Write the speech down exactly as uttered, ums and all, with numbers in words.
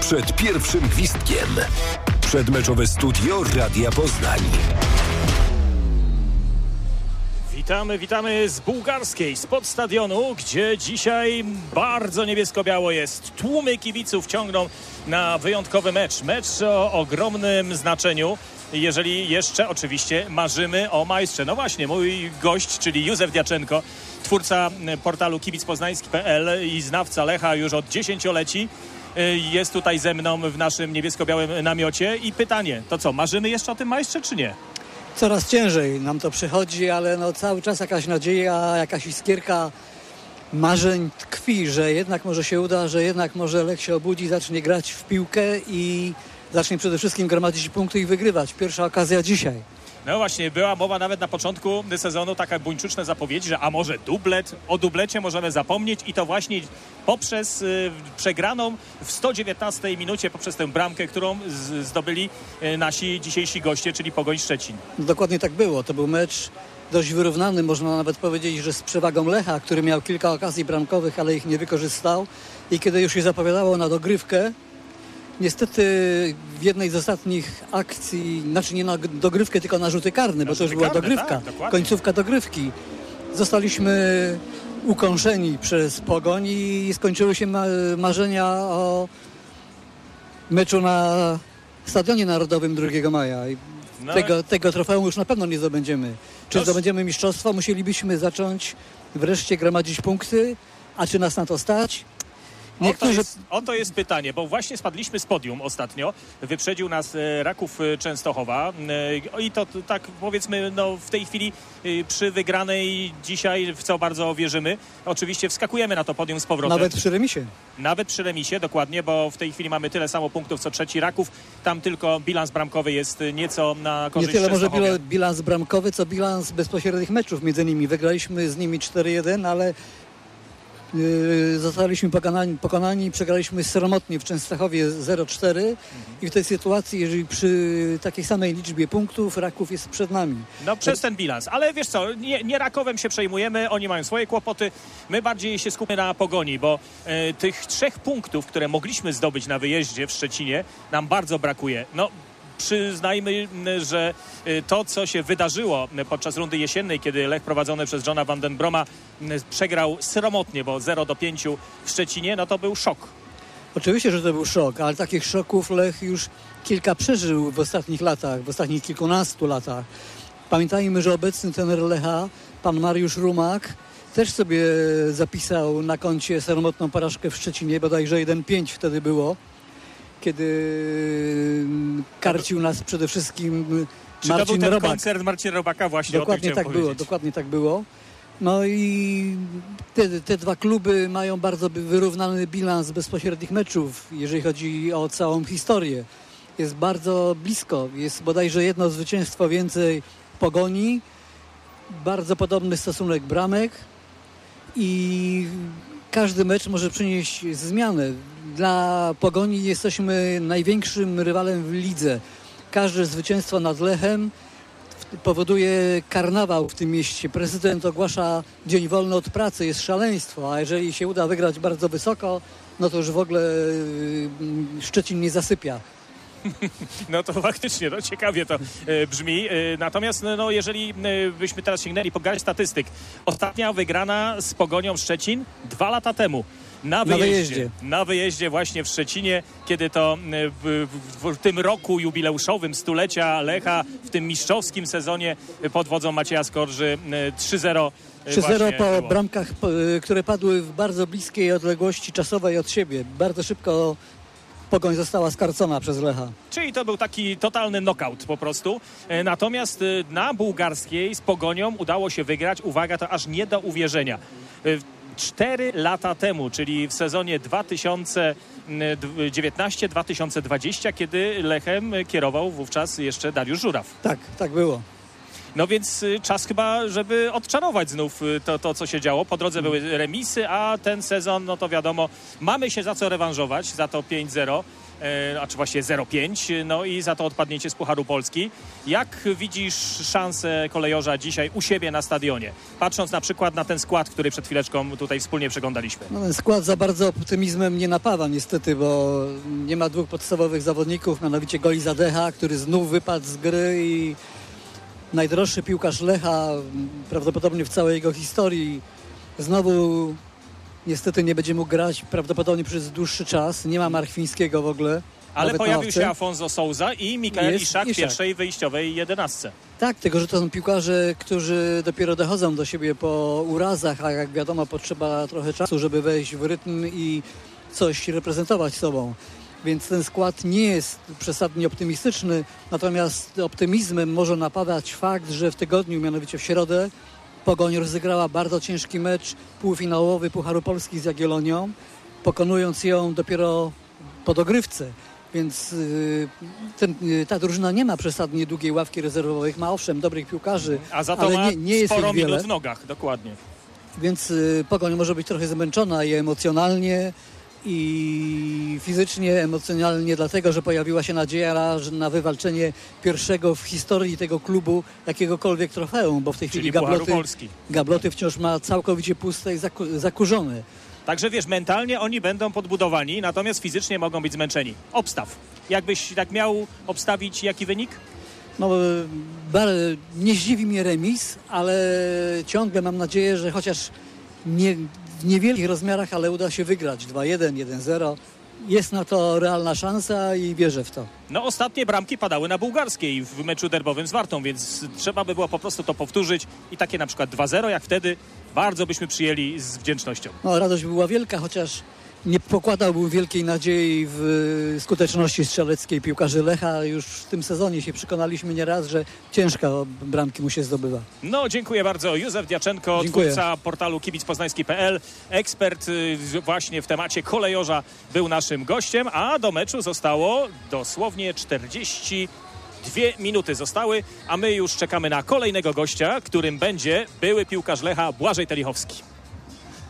przed pierwszym gwizdkiem. Przedmeczowe studio Radia Poznań. Witamy, witamy z bułgarskiej, spod stadionu, gdzie dzisiaj bardzo niebiesko-biało jest. Tłumy kibiców ciągną na wyjątkowy mecz. Mecz o ogromnym znaczeniu, jeżeli jeszcze oczywiście marzymy o majstrze. No właśnie, mój gość, czyli Józef Diaczenko, twórca portalu kibic poznański kropka p l i znawca Lecha już od dziesięcioleci, jest tutaj ze mną w naszym niebiesko-białym namiocie. I pytanie, to co, marzymy jeszcze o tym majstrze, czy nie? Coraz ciężej nam to przychodzi, ale no cały czas jakaś nadzieja, jakaś iskierka marzeń tkwi, że jednak może się uda, że jednak może Lech się obudzi, zacznie grać w piłkę i zacznie przede wszystkim gromadzić punkty i wygrywać. Pierwsza okazja dzisiaj. No właśnie, była mowa nawet na początku sezonu, taka buńczuczne zapowiedzi, że a może dublet, o dublecie możemy zapomnieć i to właśnie poprzez y, przegraną w sto dziewiętnastej minucie, poprzez tę bramkę, którą z, zdobyli y, nasi dzisiejsi goście, czyli Pogoń Szczecin. No dokładnie tak było. To był mecz dość wyrównany, można nawet powiedzieć, że z przewagą Lecha, który miał kilka okazji bramkowych, ale ich nie wykorzystał. I kiedy już się zapowiadało na dogrywkę, niestety w jednej z ostatnich akcji, znaczy nie na dogrywkę, tylko na rzuty karne, bo to już była karne, dogrywka, tak, końcówka dogrywki. Zostaliśmy ukąszeni przez Pogoń i skończyły się ma- marzenia o meczu na Stadionie Narodowym drugiego maja. I no. tego, tego trofeum już na pewno nie zdobędziemy. Czy no. zdobędziemy mistrzostwo? Musielibyśmy zacząć wreszcie gromadzić punkty, a czy nas na to stać? Niektórzy... Oto, jest, oto jest pytanie, bo właśnie spadliśmy z podium ostatnio. Wyprzedził nas Raków Częstochowa i to tak powiedzmy no, w tej chwili przy wygranej dzisiaj, w co bardzo wierzymy, oczywiście wskakujemy na to podium z powrotem. Nawet przy remisie. Nawet przy remisie, dokładnie, bo w tej chwili mamy tyle samo punktów co trzeci Raków. Tam tylko bilans bramkowy jest nieco na korzyść Nie tyle może Częstochowie. bilans bramkowy, co bilans bezpośrednich meczów między nimi. Wygraliśmy z nimi cztery jeden, ale Yy, zostaliśmy pokonani, pokonani i przegraliśmy sromotnie w Częstochowie zero cztery mhm. i w tej sytuacji, jeżeli przy takiej samej liczbie punktów Raków jest przed nami. No przez ten bilans, ale wiesz co, nie, nie Rakowem się przejmujemy, oni mają swoje kłopoty, my bardziej się skupimy na Pogoni, bo e, tych trzech punktów, które mogliśmy zdobyć na wyjeździe w Szczecinie, nam bardzo brakuje. No przyznajmy, że to, co się wydarzyło podczas rundy jesiennej, kiedy Lech prowadzony przez Johna van den Broma przegrał sromotnie, bo zero do pięciu w Szczecinie, no to był szok. Oczywiście, że to był szok, ale takich szoków Lech już kilka przeżył w ostatnich latach, w ostatnich kilkunastu latach. Pamiętajmy, że obecny trener Lecha, pan Mariusz Rumak, też sobie zapisał na koncie sromotną porażkę w Szczecinie, bodajże jeden pięć wtedy było, kiedy karcił nas przede wszystkim Czy Marcin to był ten Robak. koncert Marcina Robaka? Właśnie dokładnie o tym tak było, powiedzieć. dokładnie tak było. No i te, te dwa kluby mają bardzo wyrównany bilans bezpośrednich meczów, jeżeli chodzi o całą historię. Jest bardzo blisko, jest bodajże jedno zwycięstwo więcej Pogoni, bardzo podobny stosunek bramek i każdy mecz może przynieść zmianę. Dla Pogoni jesteśmy największym rywalem w lidze. Każde zwycięstwo nad Lechem powoduje karnawał w tym mieście. Prezydent ogłasza dzień wolny od pracy, jest szaleństwo, a jeżeli się uda wygrać bardzo wysoko, no to już w ogóle Szczecin nie zasypia. No to faktycznie, no ciekawie to e, brzmi. E, natomiast no, jeżeli e, byśmy teraz sięgnęli po garść statystyk, ostatnia wygrana z Pogonią Szczecin dwa lata temu. Na wyjeździe, na wyjeździe. Na wyjeździe właśnie w Szczecinie, kiedy to w, w, w tym roku jubileuszowym stulecia Lecha, w tym mistrzowskim sezonie pod wodzą Macieja Skorży trzy zero. trzy zero po było. bramkach, które padły w bardzo bliskiej odległości czasowej od siebie. Bardzo szybko Pogoń została skarcona przez Lecha. Czyli to był taki totalny knockout po prostu. Natomiast na bułgarskiej z Pogonią udało się wygrać, uwaga, to aż nie do uwierzenia. Cztery lata temu, czyli w sezonie dwa tysiące dziewiętnastym dwa tysiące dwudziestym, kiedy Lechem kierował wówczas jeszcze Dariusz Żuraw. Tak, tak było. No więc czas chyba, żeby odczarować znów to, to co się działo. Po drodze były remisy, a ten sezon, no to wiadomo, mamy się za co rewanżować, za to pięć zero. a czy właściwie zero pięć, no i za to odpadnięcie z Pucharu Polski. Jak widzisz szansę Kolejorza dzisiaj u siebie na stadionie? Patrząc na przykład na ten skład, który przed chwileczką tutaj wspólnie przeglądaliśmy. No, ten skład za bardzo optymizmem nie napawa niestety, bo nie ma dwóch podstawowych zawodników, mianowicie Goli Zadecha, który znów wypadł z gry i najdroższy piłkarz Lecha prawdopodobnie w całej jego historii znowu niestety nie będzie mógł grać prawdopodobnie przez dłuższy czas. Nie ma Marchwińskiego w ogóle. Ale pojawił się Afonso Souza i Mikael Jest Iszak w pierwszej wyjściowej jedenastce. Tak, tylko że to są piłkarze, którzy dopiero dochodzą do siebie po urazach, a jak wiadomo potrzeba trochę czasu, żeby wejść w rytm i coś reprezentować sobą. Więc ten skład nie jest przesadnie optymistyczny, natomiast optymizmem może napawać fakt, że w tygodniu, mianowicie w środę, Pogoń rozegrała bardzo ciężki mecz półfinałowy Pucharu Polski z Jagiellonią, pokonując ją dopiero po dogrywce. Więc ten, ta drużyna nie ma przesadnie długiej ławki rezerwowych, ma owszem dobrych piłkarzy, a za to ale ma nie, nie jest sporo ich wiele. minut w nogach, dokładnie. Więc Pogoń może być trochę zmęczona i emocjonalnie, i fizycznie, emocjonalnie, dlatego, że pojawiła się nadzieja na wywalczenie pierwszego w historii tego klubu jakiegokolwiek trofeum, bo w tej Czyli chwili gabloty, Polski. gabloty wciąż ma całkowicie puste i zaku, zakurzone. Także wiesz, mentalnie oni będą podbudowani, natomiast fizycznie mogą być zmęczeni. Obstaw. Jakbyś tak miał obstawić, jaki wynik? No, nie zdziwi mnie remis, ale ciągle mam nadzieję, że chociaż nie, w niewielkich rozmiarach, ale uda się wygrać dwa jeden, jeden zero. Jest na to realna szansa i wierzę w to. No ostatnie bramki padały na Bułgarskiej w meczu derbowym z Wartą, więc trzeba by było po prostu to powtórzyć i takie na przykład dwa zero, jak wtedy bardzo byśmy przyjęli z wdzięcznością. No radość była wielka, chociaż nie pokładałbym wielkiej nadziei w skuteczności strzeleckiej piłkarzy Lecha. Już w tym sezonie się przekonaliśmy nieraz, że ciężko bramki mu się zdobywa. No dziękuję bardzo. Józef Diaczenko, Dziękuję. twórca portalu kibic poznański kropka p l, ekspert właśnie w temacie Kolejorza, był naszym gościem, a do meczu zostało dosłownie czterdzieści dwie minuty zostały, a my już czekamy na kolejnego gościa, którym będzie były piłkarz Lecha Błażej Telichowski.